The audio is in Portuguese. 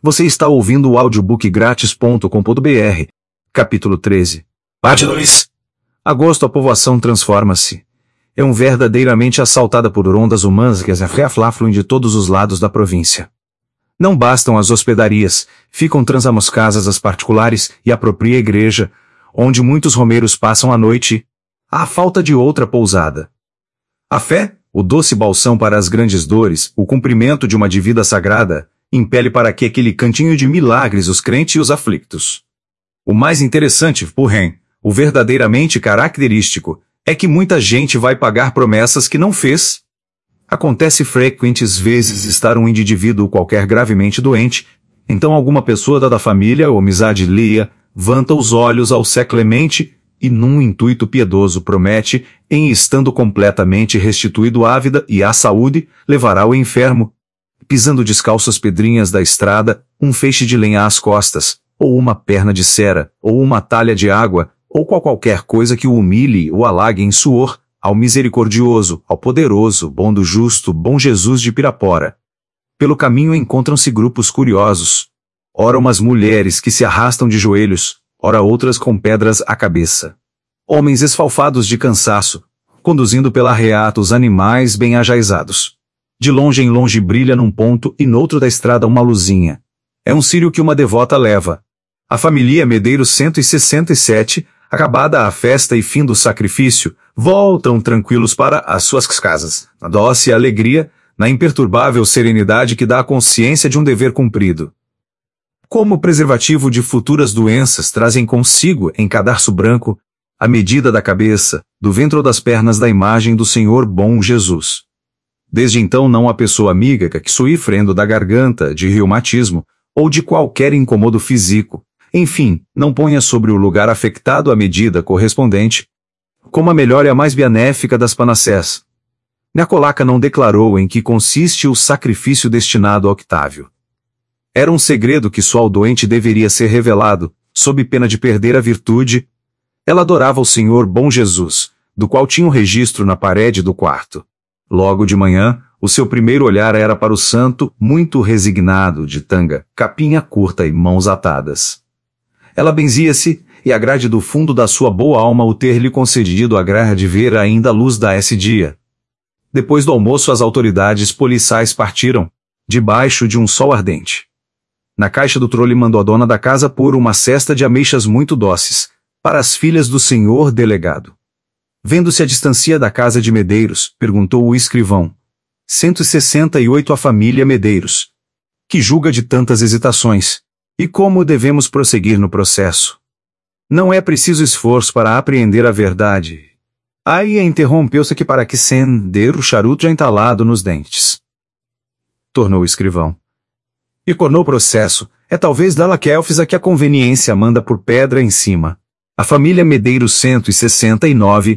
Você está ouvindo o audiobookgratis.com.br. Capítulo 13. Parte 2. Agosto. A povoação transforma-se. É verdadeiramente assaltada por rondas humanas que as afluem de todos os lados da província. Não bastam as hospedarias, ficam transamos casas as particulares e a própria igreja, onde muitos romeiros passam a noite. Há falta de outra pousada. A fé, o doce balsão para as grandes dores, o cumprimento de uma dívida sagrada, impele para que aquele cantinho de milagres os crentes e os aflictos. O mais interessante, porém, o verdadeiramente característico, é que muita gente vai pagar promessas que não fez. Acontece frequentes vezes estar um indivíduo qualquer gravemente doente, então alguma pessoa da família ou amizade levanta os olhos ao Sé Clemente e num intuito piedoso promete, em estando completamente restituído à vida e à saúde, levará o enfermo, pisando descalço as pedrinhas da estrada, um feixe de lenha às costas, ou uma perna de cera, ou uma talha de água, ou qualquer coisa que o humilhe ou halague em suor, ao misericordioso, ao poderoso, bom do justo, bom Jesus de Pirapora. Pelo caminho encontram-se grupos curiosos. Ora umas mulheres que se arrastam de joelhos, ora outras com pedras à cabeça. Homens esfalfados de cansaço, conduzindo pela reata os animais bem ajaizados. De longe em longe brilha num ponto e noutro da estrada uma luzinha. É um círio que uma devota leva. A família Medeiros 167, acabada a festa e fim do sacrifício, voltam tranquilos para as suas casas, na doce alegria, na imperturbável serenidade que dá a consciência de um dever cumprido. Como preservativo de futuras doenças trazem consigo, em cadarço branco, a medida da cabeça, do ventre ou das pernas da imagem do Senhor bom Jesus. Desde então não há pessoa amiga que sofrendo da garganta, de reumatismo, ou de qualquer incomodo físico, enfim, não ponha sobre o lugar afetado a medida correspondente, como a melhor e a mais benéfica das panacés. Nicolaca não declarou em que consiste o sacrifício destinado a Octávio. Era um segredo que só ao doente deveria ser revelado, sob pena de perder a virtude. Ela adorava o Senhor bom Jesus, do qual tinha um registro na parede do quarto. Logo de manhã, o seu primeiro olhar era para o santo, muito resignado, de tanga, capinha curta e mãos atadas. Ela benzia-se, e agrade do fundo da sua boa alma o ter-lhe concedido a graça de ver ainda a luz desse dia. Depois do almoço as autoridades policiais partiram, debaixo de um sol ardente. Na caixa do trole mandou a dona da casa pôr uma cesta de ameixas muito doces, para as filhas do senhor delegado. Vendo-se a distância da casa de Medeiros, perguntou o escrivão. 168 a família Medeiros. Que julga de tantas hesitações? E como devemos prosseguir no processo? Não é preciso esforço para apreender a verdade. Aí interrompeu-se que para que acender o charuto já entalado nos dentes. Tornou o escrivão. E tornou o processo, é talvez dela Kelfis a que a conveniência manda por pedra em cima. A família Medeiros 169,